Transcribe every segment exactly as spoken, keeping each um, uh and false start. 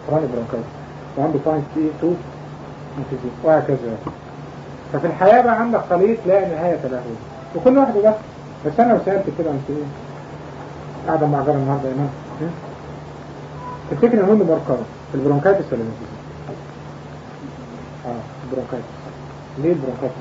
كرونيك برونكايتس، وعنده تايب تي اتنين انفيزيما وهكذا. ففي الحياة بقى عندك خليط لا نهاية له، وكل واحد بس. بس انا لو سألت كده انت ايه قاعدة مع جارة النهارده يا ايمان، تفتكر مين مركبة في البرونكايتس ولا الانفيزيما؟ اه البرونكايتس. ليه البرونكايتس؟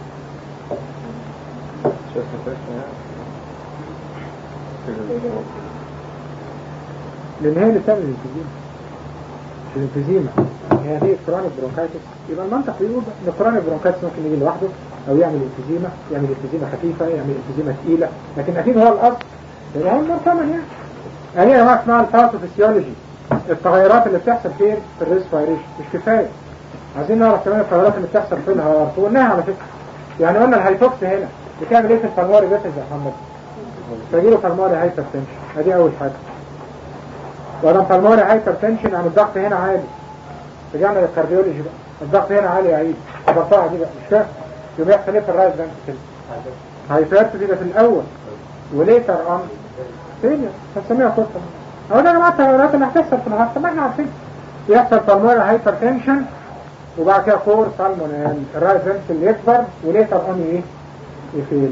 لان هي اللي بتعمل الانفيزيما. مش الانفيزيما هي هي كرونيك برونكايتس. يبقى المنطق بيقول ان الكرونيك برونكايتس ممكن يجي لوحده او يعمل انفيزيما، يعمل انفيزيما خفيفه، يعمل انفيزيما ثقيله، لكن اكيد هو الاصل لان هو المركبه يعني. يعني يا جماعه اسمها الباثوفيسيولوجي، التغيرات اللي بتحصل فين في الريسبيريشن مش كفايه، عايزين نعرف كمان التغيرات اللي بتحصل في الهارت. وقلناها على فكره، يعني قلنا الهايبوكس هنا بتعمل ايه في الفالماري بيسز يا محمد؟ فيجيله فالماري هايبرتنشن، ادي اول حاجه. ولما فالماري هايبرتنشن عن الضغط هنا عالي، رجعنا للكارديولوجي بقى، الضغط هنا عالي عيد الضغطه دي بقى مش فاهم يبقى يحصل ايه في الرايت فنتريكل؟ هايبرتنشن في الاول وليتر اون فيلير، هنسميها خطه. اهو ده يا جماعه التغيرات اللي هتحصل في الهارت، ما احنا عارفين يحصل فالماري هايبرتنشن وبعد كده فور سالمونيل، الرايت فنتريكل يكبر وليتر اون ايه؟ يفيل.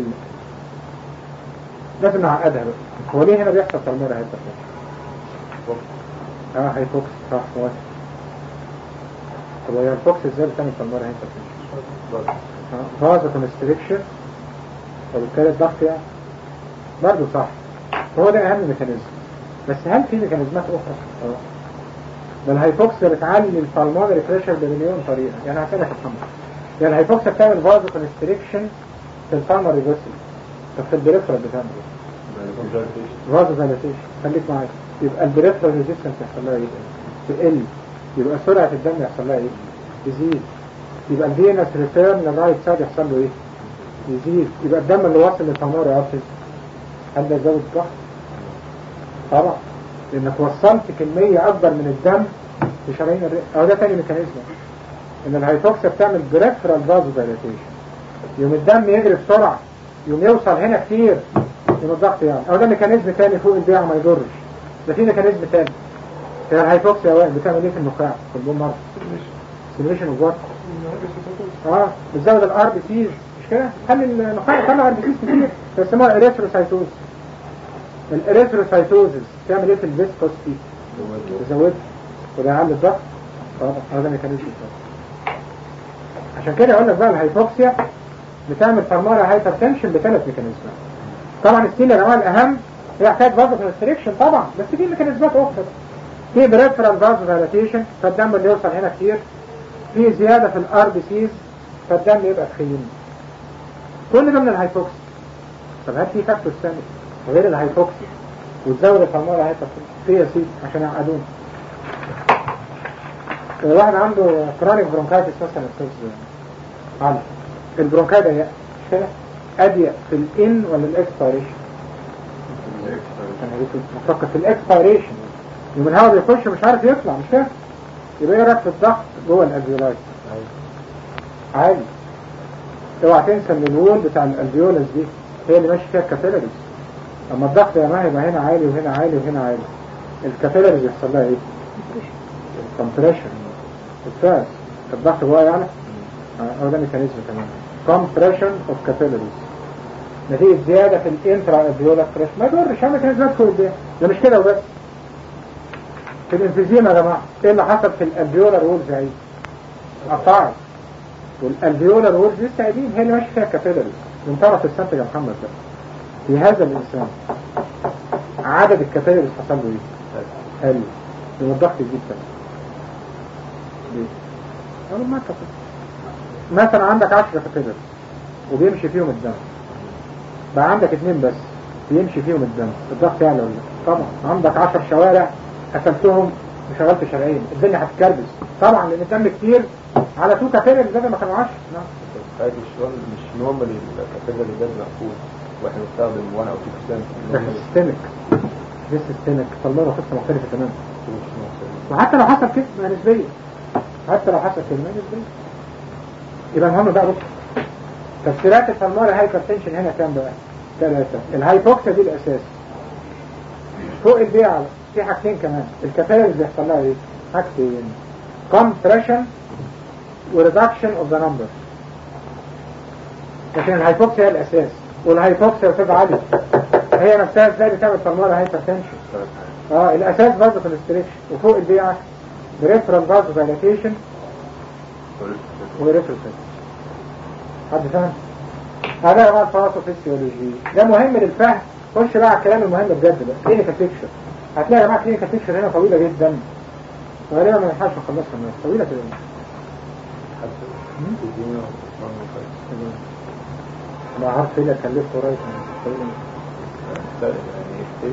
لازم نعقدها بقى. هو ليه هنا بيحصل فالماري هايبرتنشن؟ اه هايبوكس صح واضح. طب هي الفوكس ازاي بتعمل فالماري هايبرتنشن؟ فازو كونستريكشن وبالتالي الضغط يعني برضه صح. هو ده اهم ميكانيزم. بس هل في ميكانيزمات اخرى؟ اه ده الهايبوكس بتعلي الفالماري بريشر بمليون طريقه. يعني هسألك يا محمد، يعني الهايبوكس بتعمل فازو كونستريكشن في الفالماري فيسل، طب في البريفرال بتعمل ايه؟ فازو دايلاتيشن. خليك معايا. يبقى البريفرال ريزيستنس يحصل لها ايه؟ تقل. يبقى سرعه الدم يحصل لها ايه؟ تزيد. يبقى الفينس ريتيرن للرايت سايد يحصل له ايه؟ يزيد. يبقى الدم اللي واصل للفالماري ارتري هل ده يزود الضغط؟ طبعا، لانك وصلت كميه اكبر من الدم في شرايين الرئه. او ده تاني ميكانيزم، ان الهايبوكسيا بتعمل بريفرال فازو دايلاتيشن، يوم الدم يجري بسرعه، يوم يوصل هنا كتير، يوم الضغط يعني. او ده ميكانيزم تاني فوق البيع ما يضرش. ده في ميكانيزم تاني. هي الهايبوكسيا واحد بتعمل ايه في النخاع في البون مارك؟ سيميليشن اوف وات؟ اه بتزود الار بي سيز مش كده؟ خلي النخاع يطلع ار بي سيز كتير، بيسموها اريثروسايتوز. الاريثروسايتوزز تعمل ايه في الفيسكوستي؟ تزودها وده يعلي الضغط. طبعا هذا ميكانيزم. عشان كده اقول لك بقى الهايبوكسيا بتعمل فالماري هايبرتنشن بثلاث ميكانيزمات. طبعا السيل يا جماعه الاهم هي حكايه فازو كونستريكشن طبعا، بس في ميكانيزمات اخرى. في بريفرال فازو دايلاتيشن فالدم اللي يوصل هنا كتير، في زياده في الار بي سيز فالدم يبقى تخين. كل ده من الهايبوكسيا. طب هات في فاكتور ثاني غير الهايبوكسيا وتزود الفالماري هايبرتنشن في يا سيدي عشان يعقدون. واحد عنده كرونيك برونكايتس مثلا استاذ علي، البرونكايت ضيقه مش كده؟ اضيق في الان ولا الاكسبيريشن؟ انا بفكر في الاكسبيريشن، يوم الهواء بيخش مش عارف يطلع مش كده؟ يبقى ايه رايك في الضغط جوه الالفيولاي؟ عالي. اوعى تنسى ان الوول بتاع الالفيولاس دي هي اللي ماشي فيها الكابيلاريز. اما الضغط يا ما يبقى هنا عالي وهنا عالي وهنا عالي، الكابيلاريز يحصل لها ايه؟ كومبريشن. الفاس الضغط جوه يعني اه ده ميكانيزم كمان كومبريشن اوف كابيلاريز نتيجه زياده في الانترا الفيولاس بريشر. ما يضرش اعمل ميكانيزمات فوق ده. ده مش كده وبس. في الانفيزيما يا جماعه ايه اللي حصل في الالفيولار وولز عيد؟ قطعت. والالفيولار وولز لسه قاعدين، هي اللي ماشيه فيها الكابيلاريز. من طرف السنتج يا محمد ده في هذا الانسان عدد الكابيلاريز حصل له ايه؟ قل. يوم الضغط يزيد كمان. ليه؟ قالوا ما كفر. مثلا عندك عشرة كابيلاريز وبيمشي فيهم الدم، بقى عندك اثنين بس بيمشي فيهم الدم، الضغط يعلى ولا طبعا. عندك عشر شوارع قسمتهم وشغلت شارعين، الدنيا هتتكربس طبعا لان الدم كتير على تو كابيلاريز زي ما كانوا عشرة. نعم هذه الشغل مش نورمال الكابيلاري ده مقفول واحنا بنستخدم واحد او اتنين ده سيستميك. ده سيستميك طلعوا قصه مختلفه تماما. وحتى لو حصل كده ما نسبيه، حتى لو حصل كده ما نسبيه. يبقى المهم بقى بص تفسيرات الفالماري هايبرتنشن هنا كام بقى؟ ثلاثة. الهايبوكسيا دي الاساس. فوق البيعة في حاجتين كمان، الكابيلاريز بيحصل لها ايه؟ حاجتين compression و reduction of the number. لكن الهايبوكسيا هي الاساس، والهايبوكسيا بتبقى عالية هي نفسها ازاي بتعمل بالمونري هايبرتنشن. اه الاساس برضه كونستريكشن، وفوق البيعة بريفرال فازو دايلاتيشن وريفرال. حد فاهم؟ هذا يا جماعه الفاسوفيسيولوجي ده مهم للفهم. خش بقى على الكلام المهم بجد بقى، كلينيكال بيكتشر. هتلاقي يا جماعه كلينيكال بيكتشر هنا طويله جدا، غالبا ما ينفعش نخلصها الناس، طويله كده. انا عارف ايه اللي كلفته قريب طويله يعني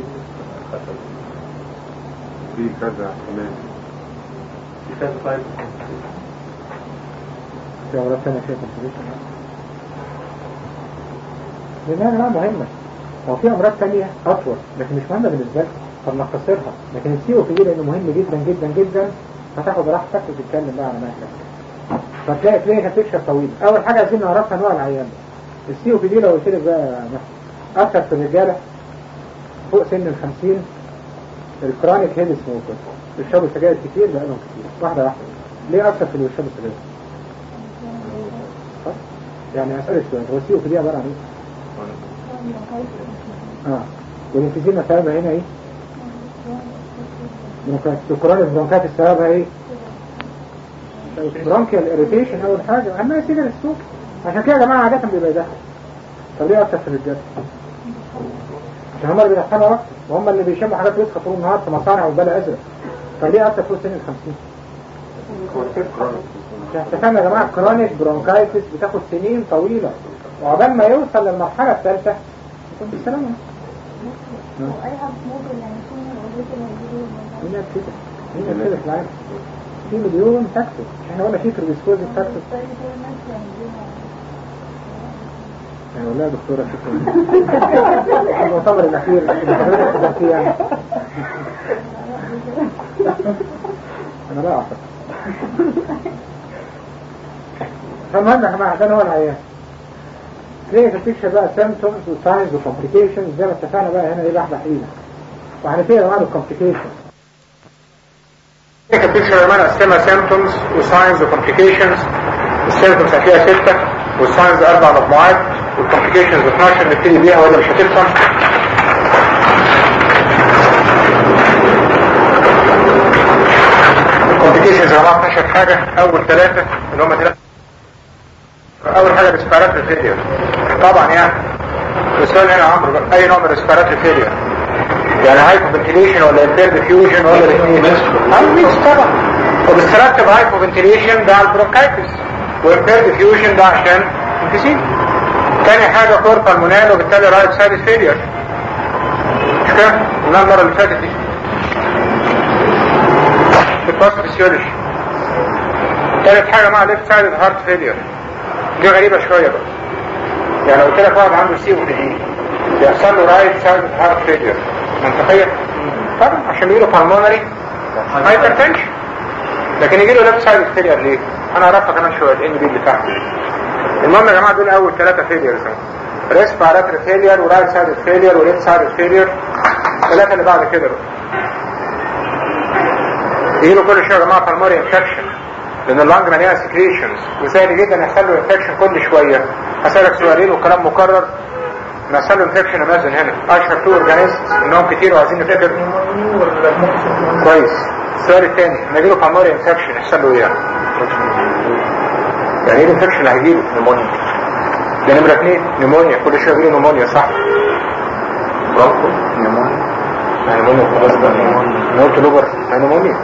في كذا احتمال في كذا طيب في أمراض ثانية فيها كونتريبيوشن لأنها لا مهمة. هو في أمراض ثانية أطول لكن مش مهمة بالنسبة لك فبنختصرها، لكن السي او بي دي لأنه مهم جدا جدا جدا هتاخد راحتك وتتكلم بقى على مهلك. فتلاقي كلينيكال بيكتشر طويل. أول حاجة عايزين نعرفها أنواع العيان. السي او بي دي لو قلت لك بقى أكثر في الرجالة فوق سن الخمسين الكرونيك هيد سموكر بيشربوا سجاير كتير بقالهم كتير واحدة واحدة. ليه أكثر في اللي بيشربوا سجاير؟ يعني أسألك سؤال، هو السي او بي دي عبارة عن إيه؟ اه والانفيزيما سببها هنا ايه؟ برونكايتس. الكرونيك برونكايتس سببها ايه؟ برونكيال اريتيشن اول حاجه، اما سيجار السوق. عشان كده يا جماعه عاده بيبقى يدخل. طب ليه اكتر في الرجاله؟ عشان هم اللي بيدخلوا اكتر وهم اللي بيشموا حاجات وسخه طول النهار في مصانع وبلا ازرق. طب ليه اكتر فوق سن ال خمسين؟ اتفقنا يا جماعه الكرونيك برونكايتس بتاخد سنين طويله وعقبال ما يوصل للمرحله الثالثه يكون بالسلامه. اي حد ممكن يعني يكون هنا كده هنا كده في العالم في مليون فاكتور. احنا قلنا في بريسكوز فاكتور. يعني والله يا دكتوره شكرا المؤتمر الاخير اللي حضرتك حضرتيه يعني انا لا اعتقد. فالمهم يا جماعه ده هو العيان. كلينيكال بيكتشر بقى سيمبتومز وساينز وكومبليكيشنز زي ما اتفقنا بقى هنا ايه بحبح ايدك وهنبتدي نوع الكومبليكيشنز. كلينيكال بيكتشر يا جماعه قسمها سيمبتومز وساينز وكومبليكيشنز. السيمبتومز هتلاقيها ستة والساينز اربع مجموعات والكومبليكيشنز اثناشر. نبتدي بيها ولا مش هتفهم؟ الكومبليكيشنز يا جماعه اثناشر حاجه. اول ثلاثه اللي هم ثلاثه. اول حاجه ريسبيراتوري فيلير طبعا يعني السؤال هنا عمرو بقى اي نوع من ريسبيراتوري فيلير يعني هايبوفنتيليشن ولا امبيرد ديفيوجن ولا الاثنين؟ اه ميكس طبعا. وبالسرطب هايبوفنتيليشن ده على البرونكايتس وامبيرد ديفيوجن ده عشان انفيزيما. تاني حاجه كوربال مونال وبالتالي رايت سايد فيلير مش كده؟ قلنا المره اللي فاتت دي في الباثوفيسيولوجي. تالت حاجه مع ليفت سايد هارت فيلير دي غريبة شوية بقى. يعني قلت لك واحد عنده سي او بي دي بيحصل له رايت سايد هارت فيلير منطقية؟ طبعا عشان يجيله بالمونري هايبرتنشن. لكن يجيله ليفت سايد فيلير ليه؟ انا اعرفها كمان شوية الان بي اللي تحت. المهم يا جماعة دول اول ثلاثة فيليرز ريسبيراتوري فيلير ورايت سايد فيلير وليفت سايد فيلير. الثلاثة اللي بعد كده بقى يجيله كل شوية يا جماعة بالمونري انفكشن لان اللانج مليانه سكريشنز وسهل جدا يحصل له انفكشن كل شويه. هسألك سؤالين وكلام مكرر. نحصل له انفكشن امازن هنا اشهر تو اورجانيزمز انهم كتير وعايزين نفتكر كويس. السؤال الثاني لما يجيله بالمونري انفكشن يحصل له ايه؟ يعني ايه الانفكشن اللي هيجيله؟ نيمونيا. ده نمره اثنين نيمونيا كل شويه يجيله نيمونيا صح؟ برافو نيمونيا. نيمونيا خلاص بقى نيمونيا نقول لوبر نيمونيا.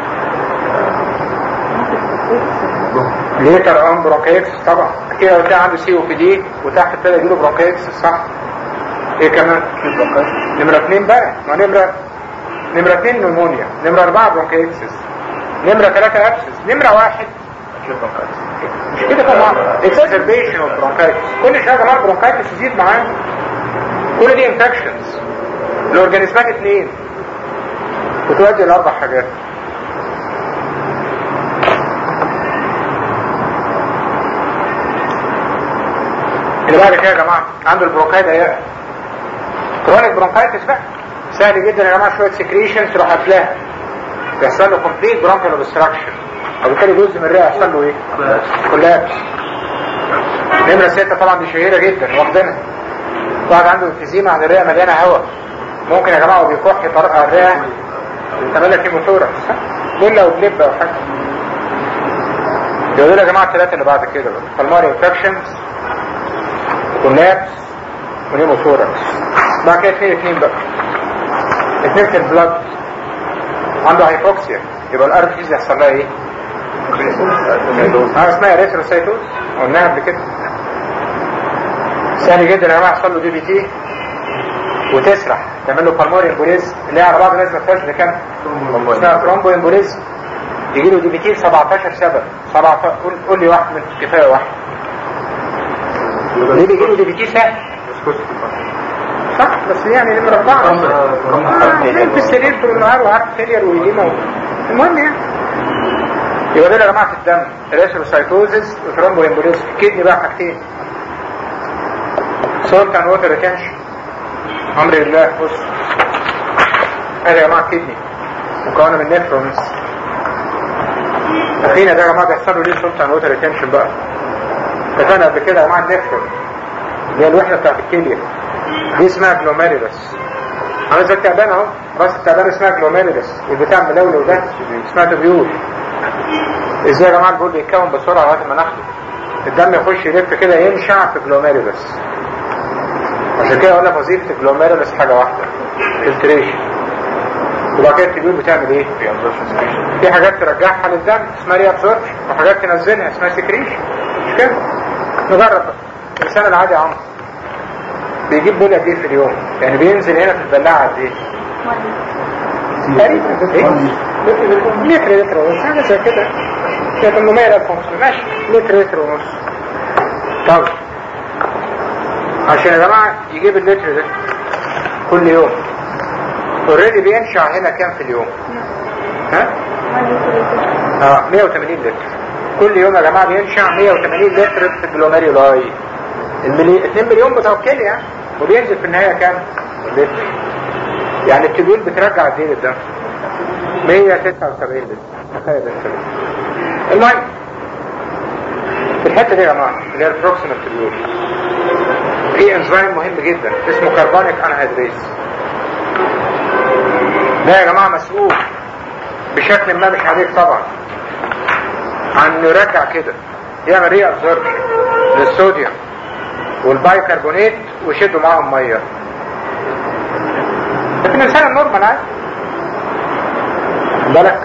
ليتر اون برونكايتس طبعا كده وده عنده سي او بي دي وتحت ابتدى يجيله برونكايتس صح؟ ايه كمان؟ نمرة اثنين بقى ما نمرة نمرة اثنين نمونيا. نمرة اربعة برونكايتس. نمرة ثلاثة ابسس. نمرة واحد مش كده طبعا اكسسربيشن اوف برونكايتس. كل شوية يا جماعة برونكايتس يزيد معانا. كل دي انفكشنز. الاورجانيزمات اثنين بتؤدي لاربع حاجات. اللي بعد كده يا جماعه عنده البرونكايت ضيقه كرونيك برونكايتس بقى سهل جدا يا جماعه شويه سكريشنز تروح قافلاها يحصل له كومبليت برونكيال اوبستراكشن، وبالتالي جزء من الرئه يحصل له ايه؟ كولابس. نمره ستة طبعا دي شهيره جدا واخدينها. واحد عنده انفيزيما عن الرئه مليانه هواء، ممكن يا جماعه وبيكح يطرقع الرئه تعمل لك هيموثوركس، بولا او بليب او حاجه. يقولوا يا جماعه الثلاثه اللي بعد كده بقى بالماري انفكشنز، كولابس، ونيموثوركس. بعد كده اثنين اثنين بقى اثنين في البلاد عنده هايبوكسيا، يبقى الار بي سي يحصل لها ايه؟ اه اسمها ريثروسايتوز، قلناها قبل كده. سهل جدا يا جماعه يحصل له دي بي تي وتسرح تعمل له بالماري امبوليزم اللي هي على بعض الناس ما فيهاش ده كام؟ اسمها ترومبو امبوليزم. يجي له دي بي تي سبعتاشر سبب. سبعتاشر قول, قول لي واحد من كفايه واحد. ليه بيجي له دي بي تي سهل؟ صح بس يعني نمرة أربعة نام في السرير طول النهار وعارف فيلير ويليما المهم يعني. يبقى دول يا جماعة في الدم ريثروسايتوزيس وترومبو امبوليزم. الكدني بقى حاجتين، سولت اند ووتر ريتنشن. امر الله. بص ادي يا جماعة الكدني مكونة من نيفرونز. اخينا ده يا جماعة بيحصلوا ليه سولت اند ووتر ريتنشن بقى؟ اتفقنا قبل كده يا جماعة النيفرون اللي هي الوحدة بتاعت الكلية دي اسمها جلوميرولس. عامل زي التعبان اهو، راس التعبان اسمها جلوميرولس، والبتاع الملولو ده اسمها تبيول. ازاي يا جماعه البول بيتكون بسرعه لغايه ما ناخده؟ الدم يخش يلف كده ينشع في جلوميرولس. عشان كده اقول لك وظيفه الجلوميرولس حاجه واحده، فلتريشن. وبعد كده التبيول بتعمل ايه؟ في حاجات ترجعها للدم اسمها ري ابسوربشن، وحاجات تنزلها اسمها سكريشن. مش كده؟ نجرب بقى. الانسان العادي يا عمرو بيجيب بول قد ايه في اليوم؟ يعني بينزل هنا في البلاعه قد ايه؟ تقريبا ايه؟ لتر لتر ونص حاجه زي كده. كده ثمانمائة ألف ونص ماشي، لتر لتر ونص. طب عشان يا جماعه يجيب اللتر ده كل يوم اوريدي بينشع هنا كام في اليوم؟ ها؟ اه مية وتمانين لتر كل يوم يا جماعه. بينشع مية وتمانين لتر في الجلوميرولاي. الملي... اتنين مليون بتوع الكلية يعني. وبينزل في النهاية كام؟ لتر. يعني التبيول بترجع قد ايه للدم؟ مية وتسعة وسبعين لتر. تخيل انت. المهم في الحتة دي يا جماعة اللي هي البروكسيمال تبيول في انزيم مهم جدا اسمه كربونيك انهيدريز. ده يا جماعة مسؤول بشكل ما، مش عليك طبعا، عن انه يرجع كده يعمل ري ابزوربشن للصوديوم والبايكربونات ويشدوا معاهم ميه. لكن الانسان النورمال عادي بالك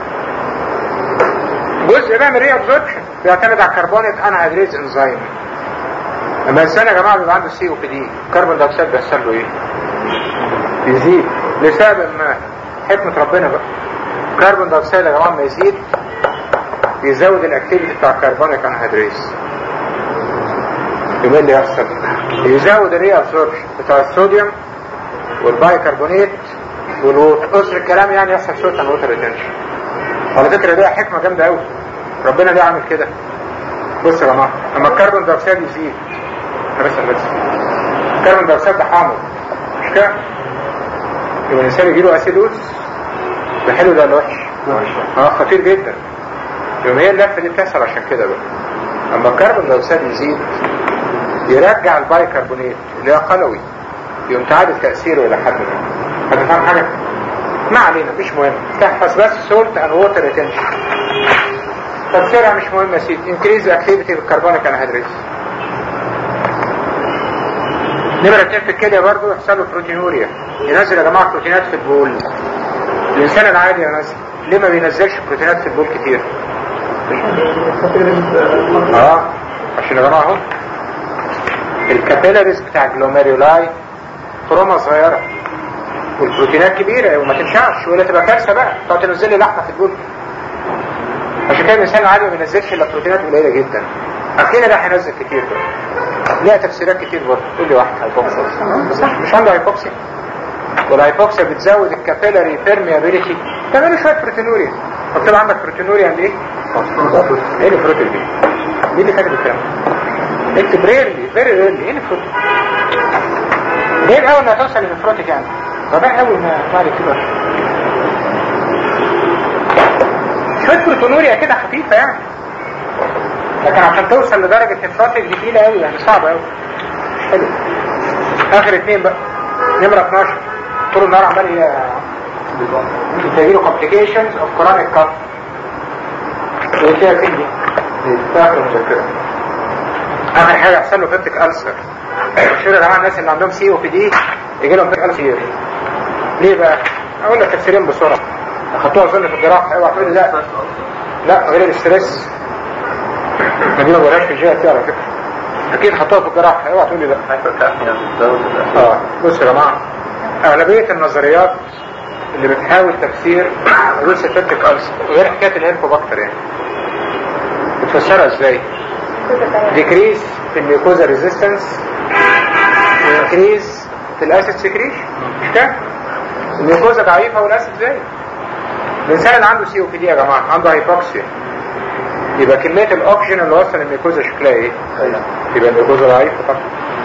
جزء بقى من ري ابزوربشن بيعتمد على الكربونيك انهيدريز انزيم. لما الانسان يا جماعه بيبقى عنده سي او بي دي الكربون دايوكسيد بيحصل له ايه؟ يزيد لسبب ما، حكمه ربنا بقى. الكربون دايوكسيد يا جماعه ما يزيد بيزود الاكتيفيتي بتاع الكربونيك انهيدريز. يبقى اللي يحصل يزود الري ابسوربشن بتاع الصوديوم والبايكربونات والووتر. قصر الكلام يعني يحصل سولت اند ووتر ريتنشن. على فكره دي حكمه جامده قوي، ربنا ليه عامل كده؟ بص يا جماعه لما الكربون دايوكسيد يزيد بس بس الكربون دايوكسيد ده حامض مش كده؟ يبقى الانسان يجيله اسيدوز. ده حلو ده ولا وحش؟ اه خطير جدا. يبقى هي اللفه دي بتحصل عشان كده بقى. اما الكربون دايوكسيد يزيد يرجع البايكربونات اللي هي قلوي، يقوم تعادل تأثيره إلى حد ما. هتفهم حاجة؟ ما علينا مش مهم، تحفظ بس سولت اند ووتر ريتنشن. تفسيرها مش مهم يا سيدي. انكريز اكتيفيتي بالكربونيك انهيدريز. نمرة اتنين في الكلية برضه يحصل له بروتينوريا. ينزل يا جماعة بروتينات في البول. الإنسان العادي ينزل، ليه ما بينزلش بروتينات في البول كتير؟ اه عشان يا جماعة اهو الكابيلاريز بتاع الجلوميرولاي تروما صغيرة والبروتينات كبيرة وما تنشعش ولا تبقى كارثة بقى تقعد تنزل لي لحمة في البول. عشان كده الإنسان العادي ما بينزلش إلا بروتينات قليلة جدا. أخينا ده هينزل كتير بقى. ليها تفسيرات كتير برضه. تقول لي واحد هايبوكسيا صح مش عنده هايبوكسيا، والهايبوكسيا بتزود الكابيلاري بيرميابيليتي تعمل شوية بروتينوريا. طب عندك بروتينوريا عند ايه؟ ايه البروتين دي؟ مين اللي كاتب الكلام؟ اكتب ريرلي فيري ريرلي. ايه الفروتين؟ ليه اول ما توصل للفروتين يعني؟ طبعا اول ما بعد كده شويه بروتونوريا كده خفيفه يعني، لكن عشان توصل لدرجه نفراتك دي تقيله قوي يعني، صعبه قوي. حلو. اخر اثنين بقى، نمره اتناشر طول النهار عمال يجيله complications of chronic cough. ايه فيها فين دي؟ اخر مذكره. اخر حاجه يحصل له بيبتيك ألسر. مشهور يا جماعه الناس اللي عندهم سي او بي دي يجي لهم بيبتيك ألسر. ليه بقى؟ اقول لك تفسيرين بسرعه. اخدتوها اظن في الجراحه. اوعى تقول لي لا لا غير الاستريس. ما دي ما بقولهاش في الجهه دي على فكره. اكيد حطوها في الجراحه. اوعى تقول لي لا. اه بصوا يا جماعه، اغلبيه النظريات اللي بتحاول تفسير حدوث البيبتيك ألسر غير حكايه الهيليكوباكتر يعني بتفسرها ازاي؟ ديكريز في الميوكوزا ريزيستنس وانكريز في الاسيد سكريشن. مش كده؟ الميوكوزا ضعيفه والاسيد زايد. الانسان اللي عنده سي او بي دي يا جماعه عنده هايبوكسيا، يبقى كميه الاكسجين اللي وصل للميوكوزا شكلها ايه؟ يبقى الميوكوزا ضعيفه طبعا.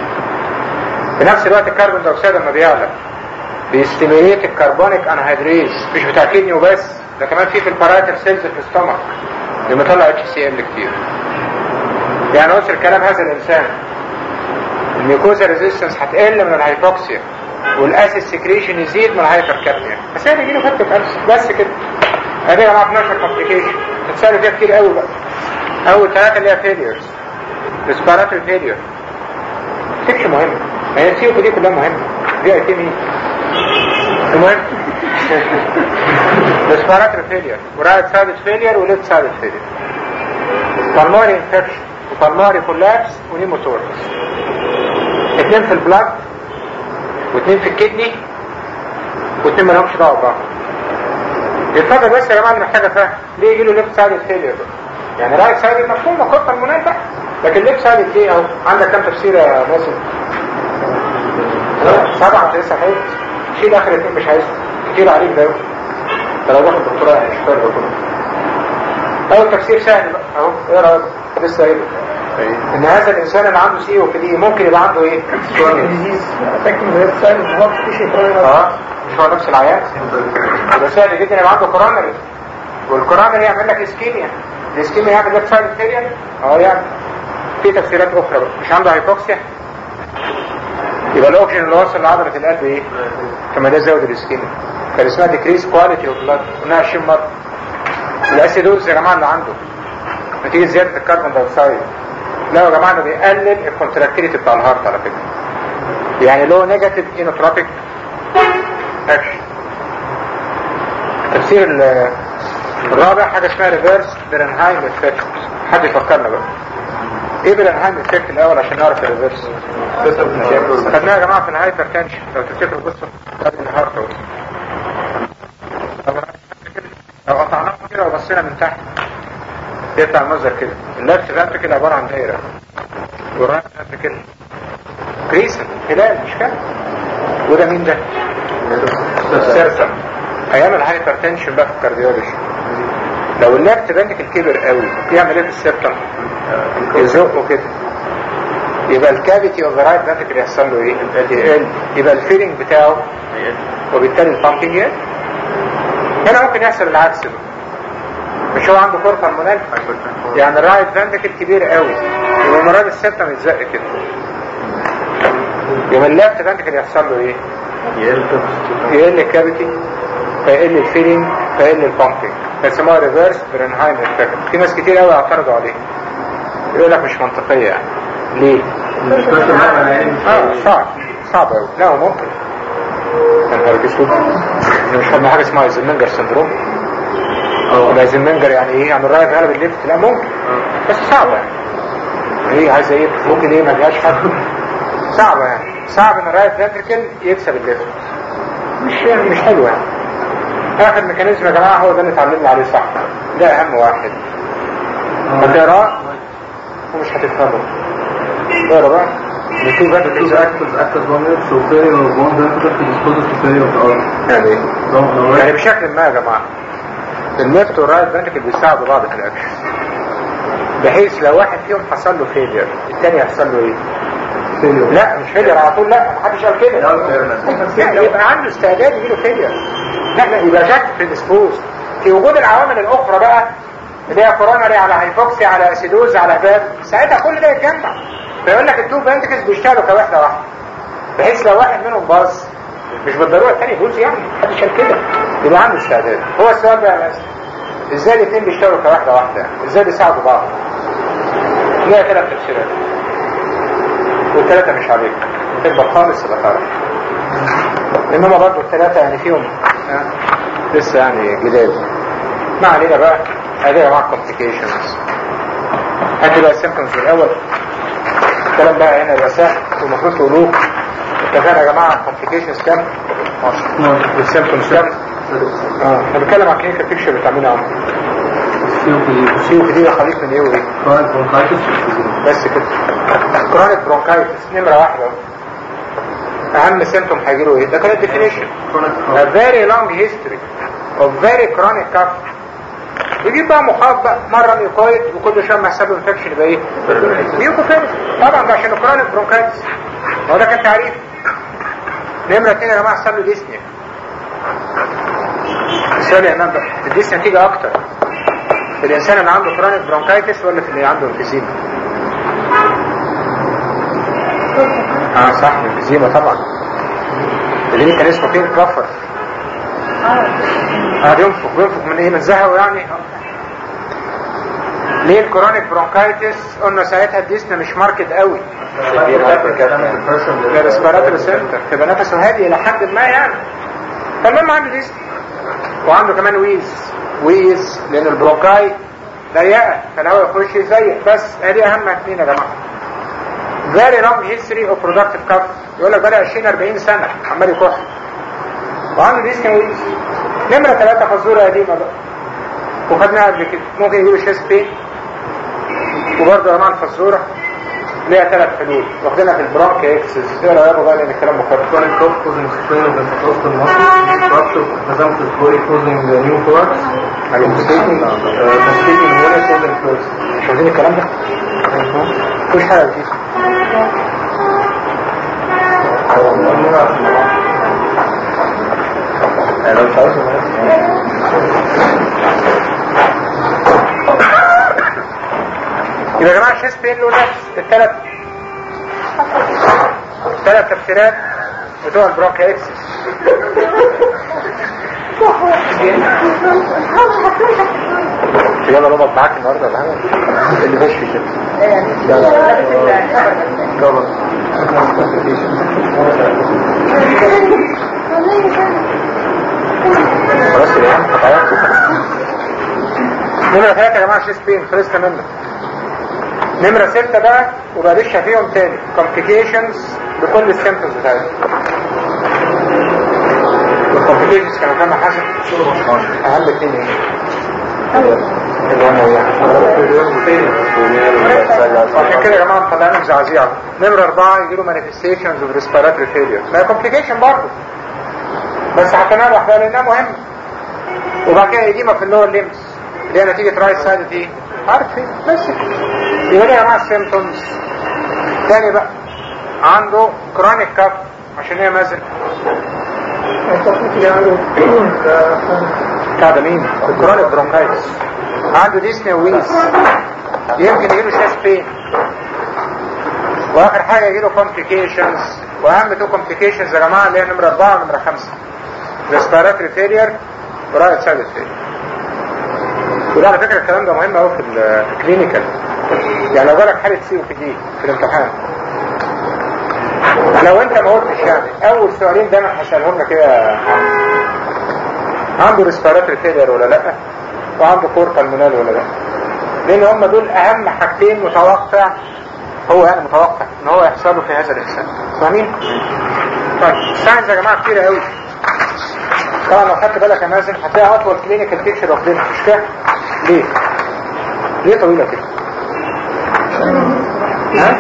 في نفس الوقت الكربون دايوكسيد لما بيعلى بيستيميليت الكربونيك انهيدريز، مش بتاع كدني وبس، ده كمان في في الباراتر سيلز في الستومك اللي بيطلع اتش سي ال كتير. يعني قلت الكلام هذا الانسان الميوكوزا ريزيستنس هتقل من الهايبوكسيا والاسيد سكريشن يزيد من الهايبر كابنيا، بس هي بيجيله فتك ألسر بس كده. ادي يا جماعه اتناشر كومبليكيشن تتسالوا فيها كتير قوي بقى. اول ثلاثه اللي هي فيليرز، ريسبيراتوري فيلير تكش مهمه، ما هي السي او بي دي كلها مهمه. دي اي تي مين المهم ريسبيراتوري فيلير ورايت سايد فيلير وليفت سايد فيلير، بالماري انفكشن وبالماري كولابس ونيموتورس. اثنين في البلاد واثنين في الكدني واثنين مالهمش دعوه ببعض. الفكره بس يا جماعه اللي محتاجه فهم ليه يجي له ليفت سايد فيلير بقى؟ يعني رايت سايد مفهوم مقطع المنال بقى، لكن ليفت سايد ليه اهو؟ عندك كام تفسير يا ناصر؟ سبعه مش لسه حاجه. شيل اخر اثنين مش عايز كتير عليك ده. انت لو واخد دكتوراه مش فارقه كله. اول تفسير سهل بقى اهو، ايه رايك؟ لسه قايل ان هذا الانسان اللي عنده سي او بي دي ممكن يبقى عنده ايه؟ ديزيز اتاكد من ليفت سايد هو مفيش اه مش هو نفس العيان. يبقى سهل جدا يبقى عنده كورونري، والكورونري يعمل لك اسكيميا، الاسكيميا يعمل ليفت سايد فيلير. اه يعني في تفسيرات اخرى بقى. مش عنده هايبوكسيا يبقى الاوكسجين اللي وصل لعضله القلب ايه؟ كما ده زود الاسكيميا، كان اسمها ديكريس كواليتي اوف بلاد، قلناها عشرين مره. الاسيدوز يا جماعه اللي عنده نتيجه زياده الكربون دايوكسيد، لا يا جماعه ده بيقلل الكونتراكتيليتي بتاع الهارت على فكره، يعني له نيجاتيف انوتروبيك اكشن. التفسير الرابع حاجه اسمها ريفيرس برنهايم افكت. حد يفكرنا بقى ايه برنهايم افكت الاول عشان نعرف الريفيرس؟ خدناها يا جماعه في الهايبر تنشن لو تفتكروا قصه الهارت. لو قطعناها كده وبصينا من تحت يطلع المنظر كده، اللفت فاتريكل عباره عن دايره والرايت فاتريكل كريسن هلال مش كده؟ وده مين ده؟ السيرسم. ايام الهايبر تنشن بقى في الكارديولوجي لو اللفت فاتريكل كبر قوي يعمل ايه في السيرسم؟ يزقه كده، يبقى الكافيتي اوف ذا رايت فاتريكل يحصل له ايه؟ يقل، يبقى الفيلينج بتاعه وبالتالي البامبنج يقل. هنا ممكن يحصل العكس بقى، مش هو عنده كورة هرمونال يعني الرايت فانتكل كبير قوي، يبقى المرض السبتم يتزق كده، يبقى اللفت فانتكل يحصل له ايه؟ يقل الكافيتي فيقل الفيلينج فيقل البامبنج، فيسموها ريفيرس برنهايم افكت. في ناس كتير قوي اعترضوا عليه يقول لك مش منطقيه يعني. ليه؟ اه صعب صعب قوي. لا هو ممكن مش خدنا حاجه اسمها ايزنمنجر سندروم. اه ايزنمنجر يعني ايه؟ يعني الرايت غالب الليفت. لا ممكن بس صعبه يعني. ايه عايزه ايه؟ ممكن ايه ما فيهاش حد. صعبه يعني، صعب ان الرايت فانتركل يكسب الليفت، مش يعني مش حلوه يعني. اخر ميكانيزم يا جماعه هو ده اللي اتعلمنا عليه صح، ده اهم واحد. هتقراه ومش هتفهمه. اقرا بقى. The two ventricles act as one unit, so failure of one ventricle predisposes to failure of the other. يعني يعني بشكل ما يا جماعه الليفت والرايت فانتركل بيساعدوا بعض في الاكشن، بحيث لو واحد فيهم حصل له فيلير الثاني يحصل له ايه؟ فيلير. لا مش فيلير على طول، لا محدش قال كده. لا يبقى عنده استعداد يجيله فيلير. لا لا يبقى جاك بريدسبوز، في وجود العوامل الاخرى بقى اللي هي كوروناري على هايبوكسي على اسيدوز على باب، ساعتها كل ده يتجمع فيقول لك التو فنتكلز بيشتغلوا كوحده واحده، بحيث لو واحد منهم باظ مش بالضروره الثاني يبوظ، يعني محدش قال كده، يبقى عنده استعداد. هو السؤال بقى مثلا ازاي الاثنين بيشتغلوا كوحده واحده؟ ازاي بيساعدوا بعض؟ ليها ثلاث تفسيرات والثلاثه مش عليك، تبقى خالص يبقى تعرف. انما برضه الثلاثه يعني فيهم لسه يعني جداد. ما علينا بقى، هذه مع كومبليكيشنز. هاتوا بقى السيمبتومز الاول. الكلام بقى هنا يبقى سهل والمفروض تقولوه. اتفقنا يا جماعه الكومبليكيشنز كام؟ والسيمبتومز كام؟ اه احنا بنتكلم عن كلينيكال بيكتشر بتعملها عمر. السي او بي دي خليط من ايه وايه؟ كرونيك برونكايتس بس كده. كرونيك برونكايتس نمره واحده. اهم سيمبتوم هيجيله ايه؟ ده كانت ديفينيشن. A very long history of very chronic cough. يجيب بقى مخاط بقى مرة ميوكويد وكل شوية ما يحصل له انفكشن يبقى ايه؟ ميوكوفيل. طبعا ده عشان الكرونيك برونكايتس. هو ده كان تعريف. نمرة اتنين يا جماعة حصل له ديسنيا. السؤال يا امام بقى الديسنيا تيجي اكتر في الانسان اللي عنده كرونيك برونكايتس ولا في اللي عنده انفيزيما؟ اه صح الانفيزيما طبعا. اللي كان اسمه فين كرافر. اه بينفق بينفق من ايه؟ من زهقه يعني. ليه الكرونيك برونكايتس قلنا ساعتها الديسنا مش ماركت قوي، الريسبيراتوري سنتر تبقى نفسه هادي الى حد ما يعني. فالمهم عنده ديسنا وعنده كمان ويز ويز لان البرونكاي ضيقه فالهواء يخش يزيق. بس ادي اهم اثنين يا جماعه. very long history of productive cough. يقول لك بقى عشرين أربعين سنه عمال يكح وعنده ديسنا ويز. نمرة ثلاثة فزورة قديمة بقى وخدناها قبل كده. ممكن يجيبوا شيست بين وبرضه يا جماعة الفزورة ليها ثلاث حلول واخدينها في البرونك اكسس. ايه رأيكم بقى لان الكلام مخرج؟ كرونيك كوف كوزنج سترين اوف انتركوستال ماسل رابتشر نظام الكوري كوزنج نيو ثوركس كومبليكيشن كومبليكيشن ولا كوزنج كلوز. مش عايزين الكلام ده؟ مفيش حاجة جديدة. انا مش عاوز يبقى يا جماعه الشيست بين له نفس الثلاث الثلاث تفسيرات بتوع البرونكايتس. يلا نقعد معاك النهارده ولا حاجه اللي باش في كده. خلاص يا عم خلاص. نمرة ثلاثة يا جماعة شيست بين خلصنا منه. نمرة ستة بقى وبقاليش فيهم تاني complications بكل السيمتومز بتاعتهم. والcomplications كانوا كام حسب؟ أهم اتنين ايه؟ اللي هم ايه؟ عشان كده يا جماعة مطلعين مزعزيع. نمرة أربعة يجيله manifestations of respiratory failure. ما هي complication برضه بس حكيناها لوحدها لانها مهمة. وبعد كده يديما في اللور ليمس اللي هي نتيجة رايت سايد دي عارف ايه بس يبقى ليه يا جماعة السيمتومز. تاني بقى عنده كرونيك كاف عشان هي مازل بتاع ده مين؟ الكرونيك برونكايتس. عنده ديسنيا ويز يمكن يجيله شيست بين. واخر حاجة يجيله complications واهم تو complications يا جماعة اللي هي نمرة اربعة ونمرة خمسة respiratory failure ورايت سايد failure. وده على فكرة الكلام ده مهم قوي في الكلينيكال. يعني لو جالك حالة سي او بي دي في الامتحان لو انت ما قلتش يعني اول سؤالين دايما هسألهم لك كده عنده respiratory failure ولا لا وعنده كور بالمونال ولا لا، لان هم دول اهم حاجتين متوقع هو يعني متوقع ان هو يحصل له في هذا الانسان. فاهمين؟ طيب الساينز يا جماعة كتيرة قوي. طبعا لو خدت بالك يا مازن هتلاقي اطول كلينيكال بيكتشر واخدينها مش كده؟ ليه؟ ليه طويلة كده؟ ها؟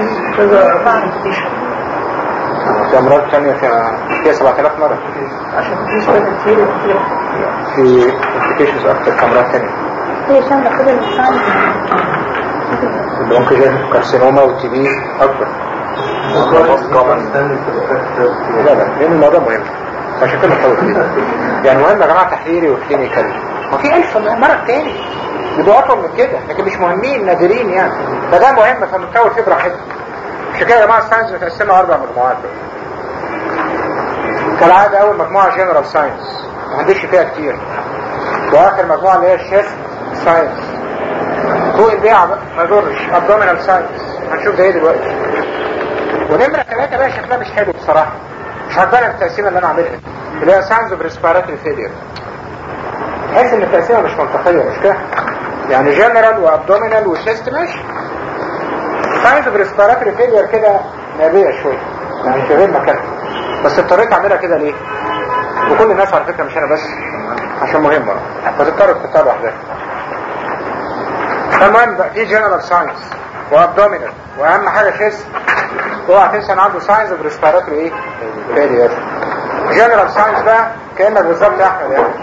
في امراض ثانية فيها سبعة آلاف مرة عشان في سؤال كتير في امبليكيشنز اكتر في امراض ثانية. هي شاملة كل الانسان البرونكوجين كارسينوما والتي بي اكتر. لا لا لان الموضوع مهم عشان كده طول كده. يعني مهم يا جماعة تحليلي وكلينيكال وفي ألف مرض تاني يبقوا أطول من كده، لكن مش مهمين، نادرين يعني. فده مهم، فبنطول فيه براحتنا. عشان كده يا جماعة الساينس متقسمة أربع مجموعات. كالعادة أول مجموعة جنرال ساينس ما عنديش فيها كتير، وآخر مجموعة اللي هي الشيست ساينس. فوق البيعة بقى ما يضرش، ابدومينال ساينس هنشوف ده ايه دلوقتي. ونمرة ثلاثة بقى شكلها مش حلو بصراحة، مش عجباني التقسيمة اللي أنا عاملها اللي هي ساينس اوف ريسبيراتوري فيلير. تحس إن التقسيمة مش منطقية، مش كده؟ يعني جنرال وابدومينال وشيست ماشي. ساينس اوف ريسبيراتوري فيلير كده نابية شوية، يعني في غير مكانها، بس اضطريت أعملها كده ليه؟ وكل الناس على فكرة مش أنا بس، عشان مهمة فتضطر تختار لوحدها. المهم بقى في جنرال ساينس وابدومينال واهم حاجه شيست. اوعى تنسى ان عنده ساينس اوف ريسبيراتوري ايه؟ فيلير. جنرال ساينس بقى كانك بالظبط يا احمد يعني.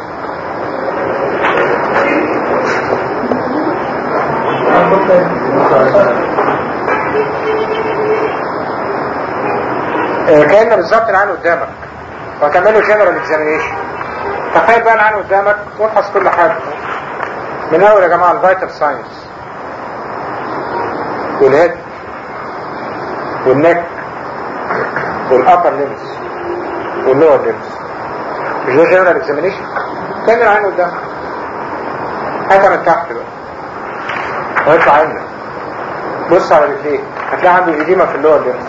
كأن بالظبط العين قدامك وهتعمله جنرال اكزامينيشن. تخيل بقى العين قدامك وابحث كل حاجه من اول يا جماعه الفيتال ساينس والهيد والنك والابر ليمز واللور ليمز. مش ده جنرال اكزامينيشن؟ كان العين قدامك، هاتها من تحت بقى ويطلع عينك، بص على رجليه هتلاقي عنده ايديما في اللور ليمز.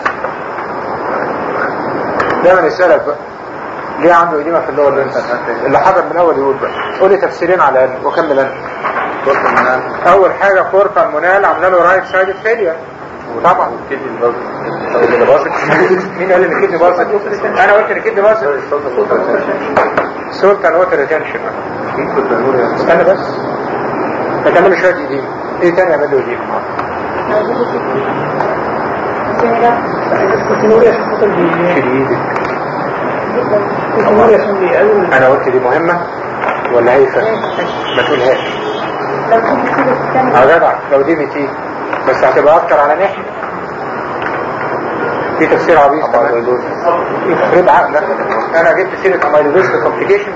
دايما يسألك بقى ليه عنده ايديما في اللور ليمز؟ اللي حضر من اول يقول بقى قول لي تفسيرين على الاقل وكمل انا. اول حاجة فور بالمونال عامله له رايت سايد فيلير طبعا. مين قال ان الكدني باظت؟ انا قلت ان الكدني باظت. سولت اند ووتر ريتنشن. استنى بس هتعمل شويه ايديم. ايه تاني اعمل له ايديم؟ انا قلت دي مهمه ولا هيفه؟ ما تقولهاش. اه جدع لو دي بي بس هتبقى اكتر على ناحية. في تفسير عبيط كمان يخرب عقلك. انا جبت سيرة اميلودوز كومبليكيشنز.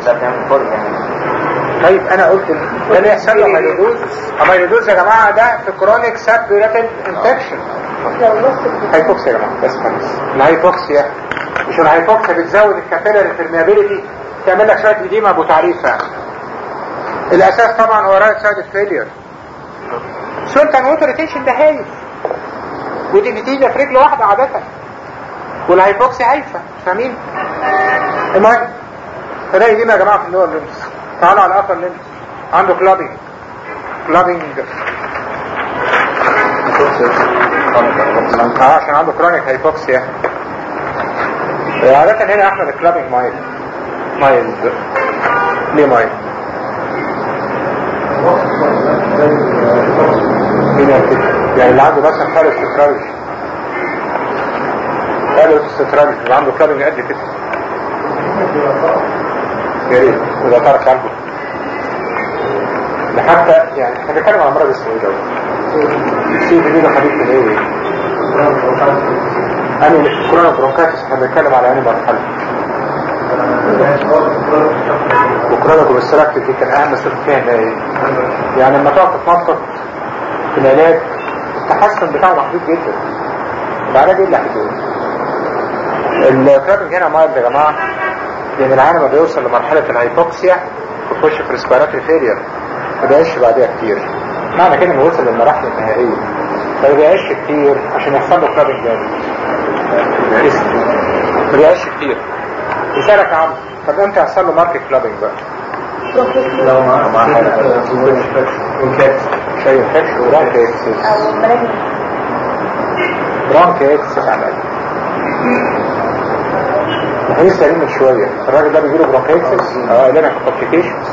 طيب انا قلت ده اللي يحصل له اميلودوز. اميلودوز يا جماعة ده في كرونيك سابيوريتد انفكشن. هايبوكسيا يا جماعة بس خلاص. الهايبوكسيا مش الهايبوكسيا بتزود الكابيلاري بيرميابيليتي، تعمل لك شوية إديمة ابو تعريف يعني. الاساس طبعا هو رايت سايد فيلير. سولت اند ووتر ريتنشن ده هايف، ودي نتيجة في رجل واحدة عادة، والهايبوكسي هايفة. فاهمين؟ المهم تلاقي دي يا جماعة في اللور ليمز. تعالوا على الابر ليمز عنده كلابينج. كلابينج اه عشان عنده كرونيك هايبوكسيا. عادة هنا احمد الكلابينج مايل مايل ليه مايل؟ يعني اللي عنده مثلا حالة استتراج حالة استتراج اللي عنده كلابنج قد كده يا ريت وده ترك قلبه لحتى يعني احنا بنتكلم عن مرض اسمه ايه ده؟ سي بي دي ده حبيب من ايه؟ انا كورونا برونكايتس احنا بنتكلم على انهي مرحلة؟ وكورونا كوليستراكتيف دي كان اهم مسؤول فيها ايه؟ يعني لما تقعد تتنطط في العلاج التحسن بتاعه محدود جدا. العلاج ايه اللي هتقول؟ الكلابنج هنا مايلد يا جماعه، لان العيان لما بيوصل لمرحله الهايبوكسيا بيخش في ريسبيراتوري فيلير ما بيعيش بعديها كتير. معنى كده انه وصل للمراحل النهائيه ما بيعيش كتير عشان يحصل له كلابنج جامد. ما بيعيش كتير. يسالك يا عم طب امتى يحصل له ماركت كلابنج بقى؟ لو مع حاله شيء فكش برونكايتس برونكايتس على الاقل. احنا لسه قايلين من شويه الراجل ده بيجيله برونكايتس اه لنا كومبليكيشنز.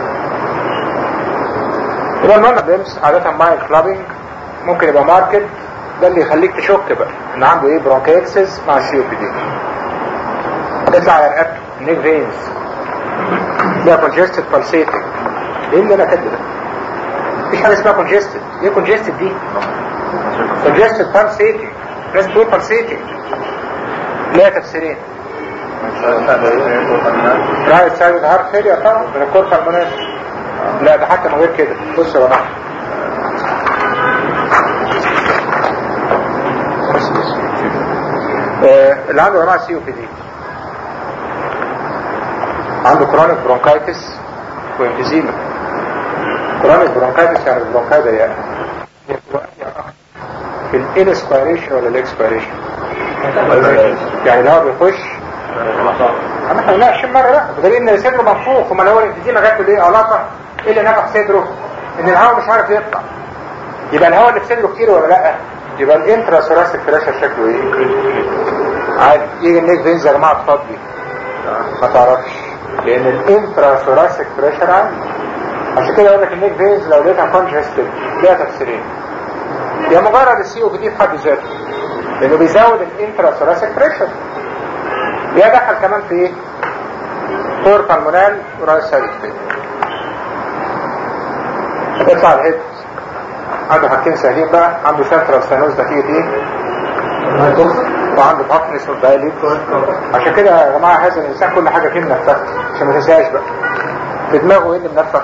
يبقى المرض بيمس عاده مع الكلابنج ممكن يبقى ماركت. ده اللي يخليك تشك بقى ان عنده ايه برونكايتس مع السي او بي دي. تطلع على رقبته النيك فينز ده كونجستد بالسيتنج. ايه اللي انا كاتبه ده؟ مفيش حاجه اسمها كونجستد. ايه كونجستد دي؟ كونجستد بالسيتنج. لازم تقول بالسيتنج. ليها تفسيرين. رايت سايد هارت فيلير طبعا من الكورت المناسب لا ده حتى من غير كده. بص يا جماعه آه اللي عنده يا جماعه سي او بي دي عنده كرونيك برونكايتس وانفيزيما. كرونيك برونكايتس يعني البرونكاي ضيقه في الانسبيريشن ولا الاكسبيريشن؟ يعني لو بيخش اما احنا لا شم مره لا بدليل ان صدره منفوخ. وما لو الانفيزيما جات له ايه علاقه؟ ايه اللي نفخ صدره؟ ان الهواء مش عارف يطلع. يبقى الهواء اللي في صدره كتير ولا لا؟ يبقى الانترا ثوراسيك بريشر شكله ايه؟ عادي. يجي النيك فينز يا جماعه تفضي ما تعرفش لان الانترا ثوراسيك بريشر عالي. عشان كده اقول لك النيك فينز لو لقيتها كونجستد ليها تفسيرين. يا مجرد السي او بي دي في حد ذاته لانه بيزود الانترا ثوراسيك بريشر، يا دخل كمان في ايه؟ كور بالمونال ورايس سايد فين. هتطلع الهيد عنده حاجتين سهلين بقى. عنده سنترال سينوز نتيجة ايه؟ وعنده بطنس والدايليت. عشان كده يا جماعة هذا الانسان كل حاجة فيه منفخة عشان ما تنساش بقى. في دماغه ايه اللي منفخ؟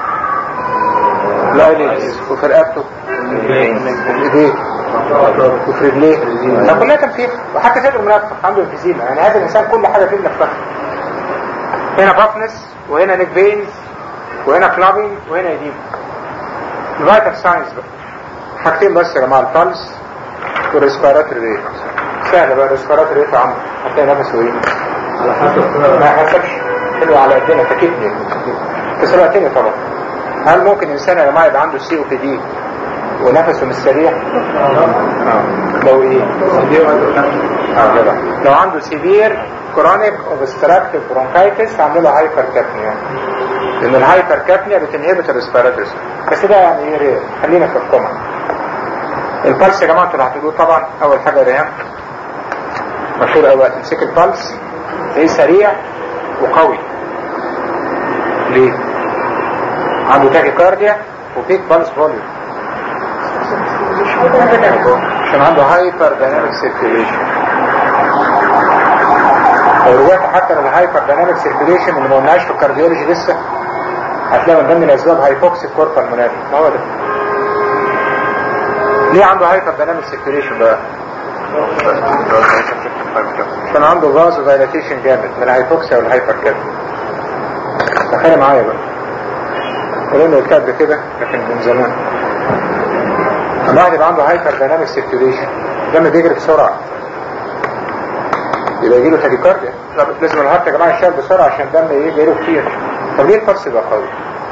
الايليدز وفي رقبته وفي ايديه وفي رجليه فكلها تنفيخ. وحتى صدره منفخ عنده انفيزيما. يعني هذا الانسان كل حاجة فيه منفخة. هنا بطنس وهنا نيك فينز وهنا كلابينج وهنا ايديم. الفايتال ساينس بقى حاجتين بس يا جماعه، البلس والريسبيراتوري ريت. سهله بقى الريسبيراتوري ريت عم هتلاقي نفسه ايه؟ ما حسبش حلو على قدنا تكتني بس الوقتين طبعا. هل ممكن انسان يا جماعه يبقى عنده سي او بي دي ونفسه مش سريع؟ اه لو ايه؟ اه لو عنده سيفير كرونيك اوبستراكتيف برونكايتس عامل له هايبر كابنيا لان الهايبر كابنيا بتنهبت الريسبيراتوري. بس ده يعني ايه رير. خلينا في القمع. البلس يا جماعه انتوا هتقولوا طبعا اول حاجه ريان مشهور قوي. تمسك البلس تلاقيه سريع وقوي. ليه؟ عنده تاكيكارديا وبيك بلس فوليوم عشان عنده هايبر دايناميك سيركيوليشن. لو رجعت حتى للهايبر دايناميك سيركيوليشن اللي ما قلناش في الكارديولوجي لسه هتلاقي من ضمن الاسباب هايبوكسيك كور بالمونال. ما هو ده. ليه عنده هايبر دايناميك سيركيوليشن بقى؟ عشان عنده فازو دايلاتيشن جامد من الهايبوكسيا والهايبر كابنيا. تخيل معايا بقى قولنا الكتاب كده لكن من زمان. لما واحد يبقى عنده هايبر دايناميك سيركيوليشن الدم بيجري بسرعه يبقى يجيله تاكيكارديا. لازم الهارت يا جماعه يشتغل بسرعه عشان الدم ايه جايله كتير. طب ليه الفرس يبقى قوي؟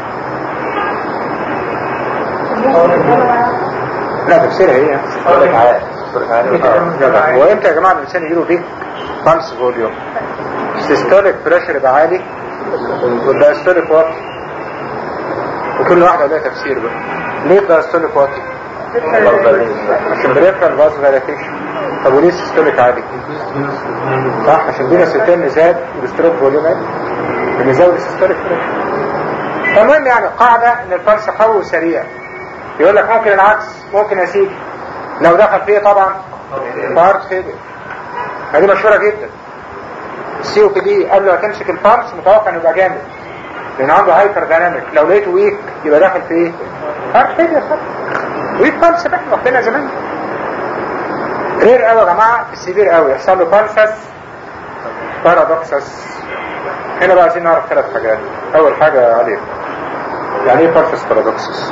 لا تفسيرها ايه؟ صورة عالي صورة عالي. وامتى يا جماعه الانسان يجيله بيك بالس فوليوم؟ سيستوليك بريشر يبقى عالي والدايستوليك واطي. وكل واحده لها تفسير بقى. ليه الدايستوليك واطي؟ عشان بريفرال فازو دايلاتيشن. طب وليه السيستوليك عالي؟ صح عشان دينا ستين زاد والستروك فوليوم عالي بنزود السيستوليك بريشر. المهم يعني قاعده ان البلس قوي وسريع. يقول لك ممكن العكس. ممكن يا سيدي لو دخل فيه طبعا هارت فيلير. هذه مشهوره جدا. السي او بي دي قبل ما تمسك البلس متوقع انه يبقى جامد لان عنده هايبر دايناميك. لو لقيته ويك يبقى داخل في ايه؟ هارت فيلير. ويك بلس بقى واخدينها زمان. رير قوي يا جماعه في السيفير قوي يحصل له بلسس بارادوكسس. هنا بقى عايزين نعرف ثلاث حاجات. اول حاجه عليك يعني ايه بلسس بارادوكسس؟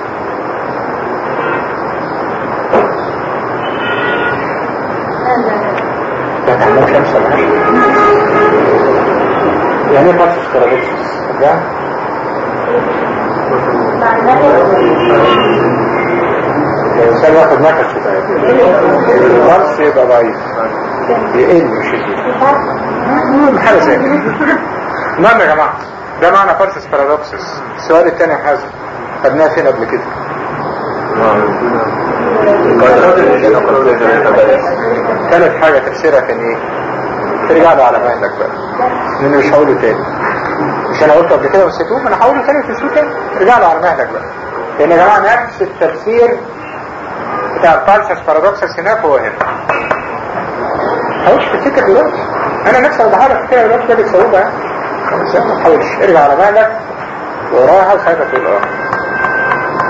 تعلم خمسة معاش يعني ايه بلسس بارادوكسس؟ ده الإنسان ياخد نفس شوية البلس يبقى ضعيف يقل مش يزيد. حاجة زي كده. المهم يا جماعة ده معنى بلسس بارادوكسس. السؤال الثاني يا حازم خدناه فين قبل كده؟ ثالث حاجة تفسيرها كان ايه؟ ترجع له على مهلك بقى لانه مش هقوله تاني. مش انا قلت قبل كده وسيتوه ما انا هقوله تاني وتنسوه تاني. ترجع له على مهلك بقى لان يا جماعة نفس التفسير بتاع البلسس بارادوكسس هناك هو هنا. حاولش تفتكر دلوقتي. انا نفسي اوضحها لك كده دلوقتي ده بتسويه بقى. ما تحاولش. ارجع على مهلك وراها وخايفة تقول اه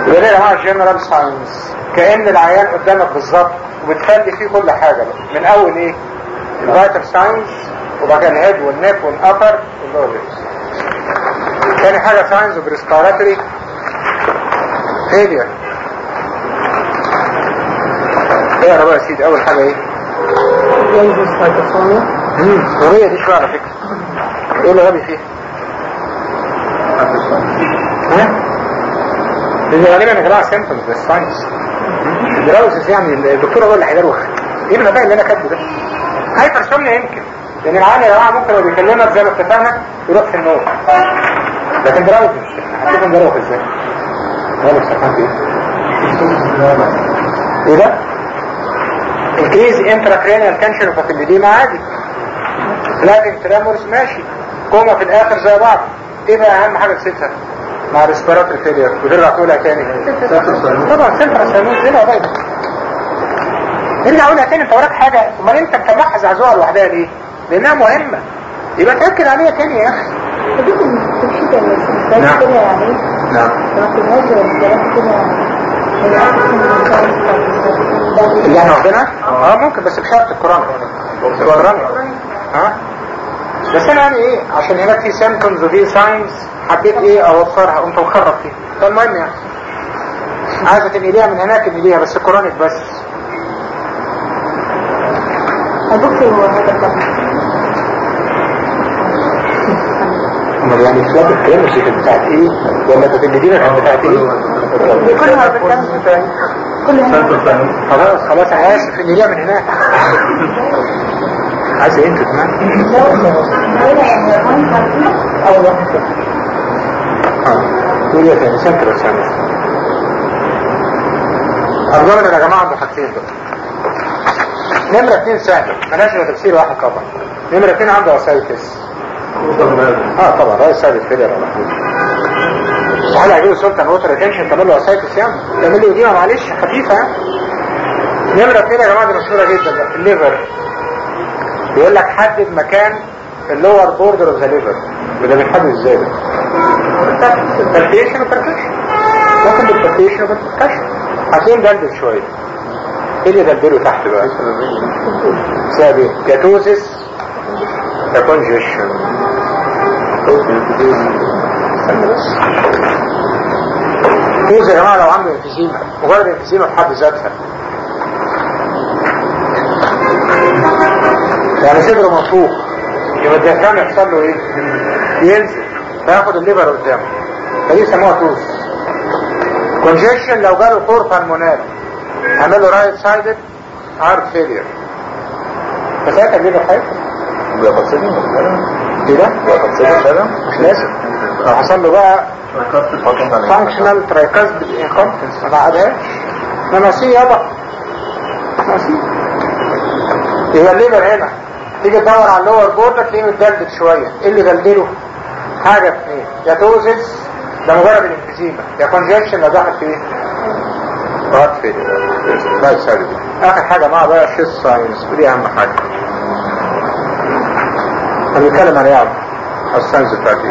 يبقى ليه يا جماعه جنرال ساينس؟ كأن العيان قدامك بالظبط وبتخلي فيه كل حاجه بقى. من اول ايه؟ الفايتال ساينس، وبعد كده الهيد والنيك والابر واللور. تاني حاجه ساينس اوف ريسبيراتوري فيلير. ايه يا رب يا سيدي؟ اول حاجه ايه؟ ينزل سايتوسوميا. امم هي دي شويه على فكره. ايه اللي غبي فيها؟ ها؟ دي غالبا يا جماعه سيمبتومز للساينس. الدراوسس يعني الدكتور هو اللي هيدروخ. ايه الغباء اللي انا كاتبه ده؟ هايبرسومنيا يمكن، لان العيان يا جماعه ممكن لو بيكلمك زي ما اتفقنا يروح في النوم. لكن دراوسس هتشوفهم دروخ ازاي؟ مالك سكنت ايه؟ ايه ده؟ انكريز انتراكرينيال تنشن وفاتيليديما عادي. فلاتنج ترامورس ماشي. كوما في الاخر زي بعض. ايه بقى اهم حاجه نسيتها مع ريسبيراتوري فيلير وترجع تقولها تاني؟ طبعا سنترال ساينوز. ايه الغباء ده؟ ارجع قولها تاني. انت وراك حاجه؟ امال انت مطلعها زعزوعه لوحدها ليه؟ لانها مهمه. يبقى تاكد عليها تاني يا اخي. نعم نعم. اللي احنا واخدينها؟ اه ممكن بس بشرط القرآن. القرآن ها؟ بس انا يعني ايه؟ عشان هناك في سيمبتومز وفي ساينز حبيت ايه اوفرها قمت مخرب فيها. فالمهم يعني عايزة تنقليها من هناك انقليها بس القرآن بس. دكتور هذا امال يعني اخلاق الكلام مش كانت بتاعت ايه؟ ولا كانت الجديدة كانت بتاعت ايه؟ كلها بالكلام كلها. خلاص خلاص انا اسف انقليها من هناك. عايز ايه انت كمان؟ اول واحد كده. اه تقول يا ثاني سنتر سنة. أرجونا يا جماعة عنده حاجتين بقى. نمرة اتنين سهلة مالهاش غير تفسير واحد طبعا. نمرة اتنين عنده وسايتس. اه طبعا رئيس سادس فيلير على طول. استحالة هيجيله سلطان ووتر ريتنشن تعمل له وسايتس يعني. تعمل له ديما معلش خفيفة يعني. نمرة اتنين يا جماعة دي مشهورة جدا بقى. الليفر. بيقول لك حدد مكان اللور بوردر اوف ذا ليفر. وده بيتحدد ازاي ده؟ بالبالبيشن وبالبركشن. ممكن بالبالبيشن وبالبركشن. هتلاقيه مدلدل شوية. ايه اللي دلدله تحت بقى؟ بسبب ايه؟ كاتوزيس كونجيشن. استنى بس. كوز يا جماعة لو عنده انفيزيما مجرد انفيزيما في حد ذاتها يعني صدره منفوخ يبقى الدهان يحصل له ايه؟ ينزل فياخد الليفر قدامه فدي يسموها توز. كونجيشن لو جاله كور بالمونال عمل له رايت سايدد هارت فيلير فساعتها الليفر هيفضل بياخد سيدي ايه ده؟ بياخد سيدي فعلا مش لازم. لو حصل له بقى فانكشنال ترايكاست انكومبتنس ما بعدهاش نماسيه يابا نماسيه. يبقى الليفر هنا تيجي تدور على اللور بورد تلاقيه متدلدل شويه. ايه اللي دلدله؟ حاجه اثنين يا توزس ده مجرد الانفيزيما يا كونجكشن لو دخل في ايه؟ هارت فيلير. رايت سايد. اخر حاجه معاه بقى شيست ساينس ودي اهم حاجه. هنتكلم عن ايه على الساينس بتاعتي؟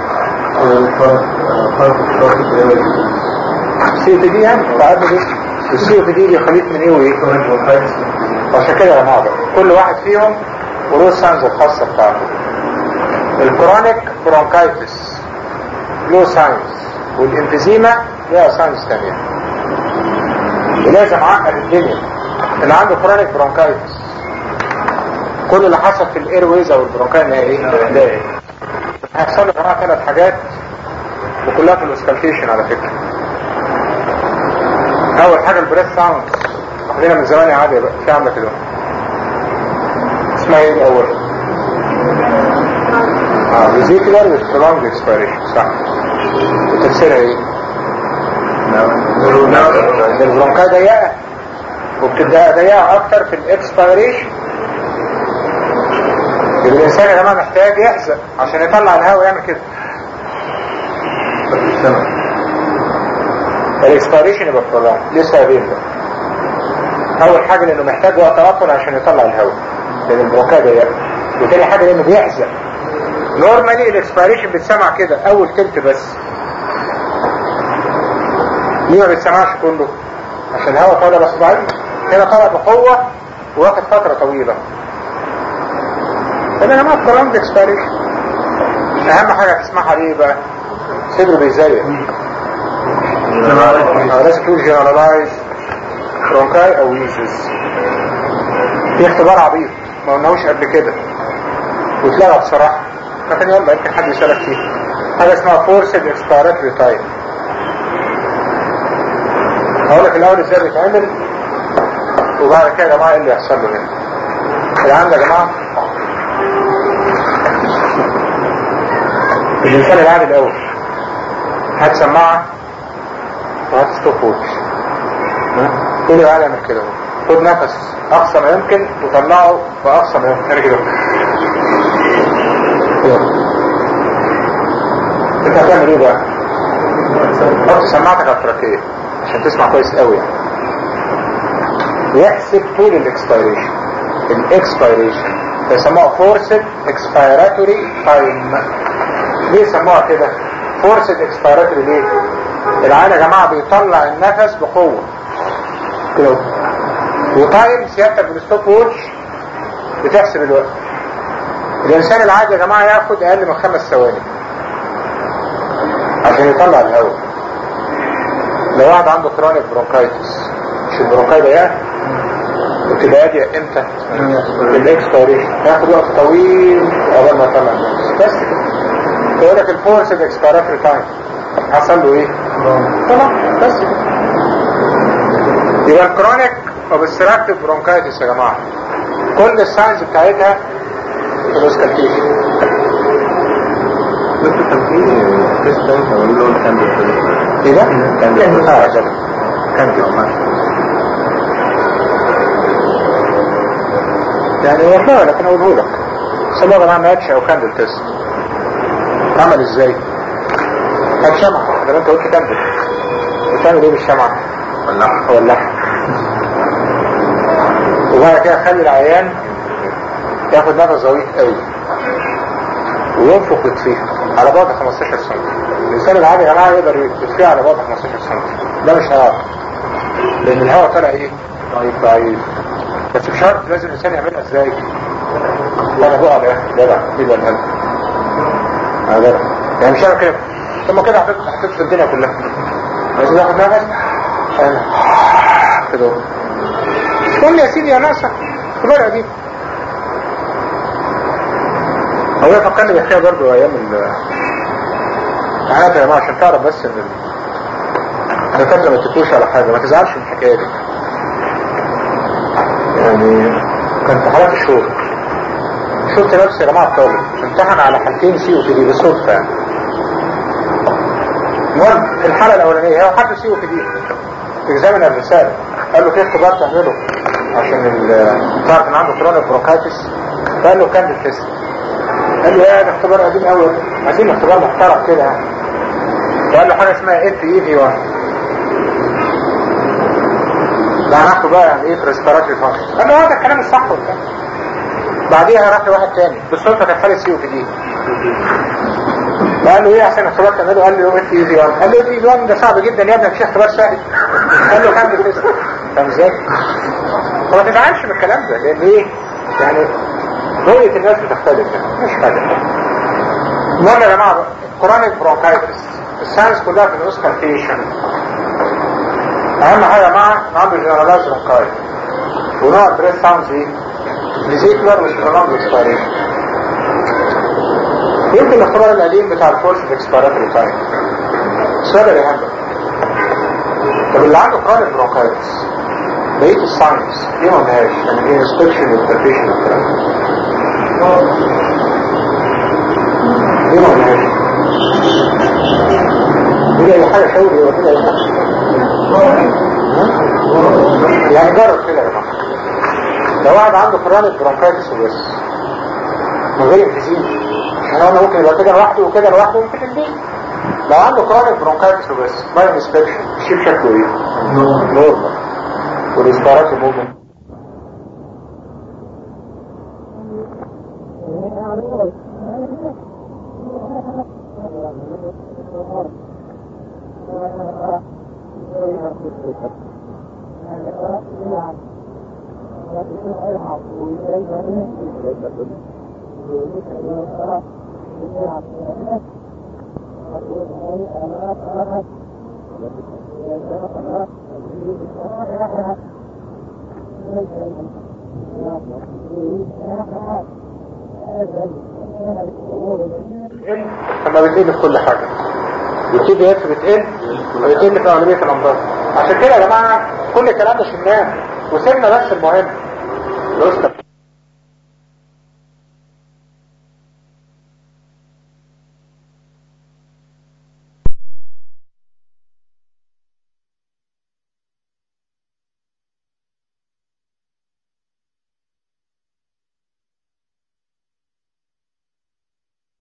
السي تي دي يعني تعرفوا دي السي تي دي دي خليط من ايه وايه؟ عشان كده يا جماعه كل واحد فيهم وله الساينس الخاصه بتاعته. الكرونيك برونكايتس له ساينس والانفيزيما لها ساينس ثانيه. ولازم عقل الدنيا اللي عنده كرونيك برونكايتس كل اللي حصل في الاير ويز او البرونكايت انها ايه؟ ده هيحصل له يا جماعه ثلاث حاجات وكلها في الاسكالتيشن على فكره. اول حاجه البريث ساوند واخدينها من زمان يا عادي بقى في عامله كده اسمها ايه الاول؟ اه فيزيكولار وسترونج اكسبيريشن صح. وتفسيرها ايه؟ البرونكايت ضيقه وبتبقى ضيقه اكتر في الاكسبيريشن. يبقى الانسان يا جماعه محتاج يحزق عشان يطلع الهواء يعمل كده. الاكسبيريشن يبقى برولونج ليه سببين بقى. اول حاجه لانه محتاج وقت اطول عشان يطلع الهواء لان البرونكايت ضيقه. وتاني حاجه لانه بيحزق. نورمالي الاكسبيريشن بتسمع كده اول تلت بس ليه ما بيتسمعش كله؟ عشان الهواء طالع بس ضعيف. هنا طالع بقوة واخد فترة طويلة. فده يا جماعة prolonged expiration. اهم حاجة تسمعها ليه بقى؟ صدره بيزيق. لازم تقول generalize برونكاي او ويزز. في اختبار عبيط ما قلناهوش قبل كده واتلغى بصراحة، لكن يلا يمكن حد يسألك فيه. حاجة اسمها forced expiratory time. هقول لك الاول ازاي بيتعمل وبعد كده يا جماعة ايه اللي يحصل له هنا. العام يا جماعة الانسان العادي الاول هات سماعة وهات ستوب ووتش. كل العالم يعمل كده، خد نفس اقصى ما يمكن وطلعه باقصى ما يمكن. انا كده انت هتعمل ايه بقى؟ حط سماعتك على التراكية عشان تسمع كويس قوي يعني. يحسب طول الاكسبيريشن. الاكسبيريشن بيسموها فورسد اكسبيراتوري تايم. ليه سموها كده فورسد اكسبيراتوري؟ ليه؟ العين يا جماعة بيطلع النفس بقوة كده، وتايم سيادتك بالستوب ووتش بتحسب الوقت. الانسان العادي يا جماعة ياخد اقل من خمس ثواني عشان يطلع الهواء. لو واحد عنده كرونيك برونكايتس، مش البرونكاي ده بتبقى بادئ امتى؟ بالاكسبيريشن، هياخد وقت طويل قبل ما يطلع النفس. بس كده يقول لك الفورسد اكسبيراتوري تايم حصل له ايه؟ طلع. بس كده. يبقى الكرونيك اوبستراكتيف برونكايتس يا جماعه كل الساينز بتاعتها الاوسكالتيشن. بس كان في تيست باين عملوا له الكاندل ايه ده؟ كاندل اه كده كاندل يعني والله، لكن اقوله لك سموه يا جماعه ماتش او كاندل تيست. عمل ازاي؟ هات شمعة زي ما انت قلت كاندل، بتعمل ايه بالشمعة؟ ولعها ولعها وبعد كده خلي العيان ياخد نفس غويط قوي وينفخ يطفيها على بعد خمستاشر سم. الانسان العادي يا جماعه يقدر يطفيها على بعد خمستاشر سم، ده مش هيعرف لان الهواء طالع ايه؟ ضعيف ضعيف. بس بشرط لازم الانسان يعملها ازاي؟ وانا بقى ده جدع يبقى الهواء اه جدع يعني مش هعمل كده. ثم كده هتطفي الدنيا كلها. لازم ياخد نفس كده. قول لي يا سيدي يا ناصر الورقه دي. هو فكرني بيحكيها برضو ايام الامتحانات يا جماعه عشان تعرف بس ان الدكاتره ما تتوش على حاجه، ما تزعلش من الحكايه دي. يعني كان في حالات الشغل شفت نفسي يا جماعه الطالب امتحن على حالتين سي او تي دي بالصدفه يعني. المهم الحاله الاولانيه هو حد سي او تي دي اكزامن الرساله قال له في اختبار تعمله عشان تعرف ان عنده كرونيك برونكايتس، فقال له كاندل تيست. قال له ايه ده اختبار قديم قوي، عايزين اختبار محترم كده يعني. فقال له حاجه اسمها اف اي في واحد. ده هناخده بقى يعني ايه في ريسبيراتوري فانكشن. قال له هذا الكلام الصح وبتاع. بعديها راح لواحد تاني بالصدفه كان حاله سي او دي. قال له ايه احسن اختبار تعمله؟ قال له اف اي في واحد. قال له اف اي في واحد ده صعب جدا يا ابني، مفيش اختبار سهل. قال له كاندل تيست. فاهم ازاي؟ فما تزعلش من الكلام ده لان ايه يعني رؤية الناس بتختلف مش حاجة. المهم يا جماعة كرونيك برونكايتس الساينس كلها في الاوسكالتيشن. اهم حاجة يا جماعة عنده جنرالايز برونكايت ونوع البريس ساوندز ايه؟ فيزيكولار وسبرونج اكسبيريشن. يمكن الاختبار القديم بتاع الفورس اكسبيراتوري تايم. السؤال اللي يهمك طب اللي عنده كرونيك برونكايتس بقية الساينس ليه ما قلناهاش؟ يعني ايه انسبكشن والتربيشن والكلام ده ليه ما قلناهاش؟ دي اي حاجة شوري ولا اي حاجة يعني جرب كده يا جماعة. لو واحد عنده كرونيك برونكايتس وبس من غير انفيزيم، عشان هو ممكن يبقى كده لوحده وكده لوحده وممكن الاثنين. لو عنده كرونيك برونكايتس وبس باي انسبكشن الشيب شكله ايه؟ نورمال والإصدارات الموجودة. لما بتقل في كل حاجة يبتدي يس بتقل ويقل في أغلبية الأمراض. عشان كده يا جماعة كل الكلام ده شلناه وسيبنا بس المهم الأسكة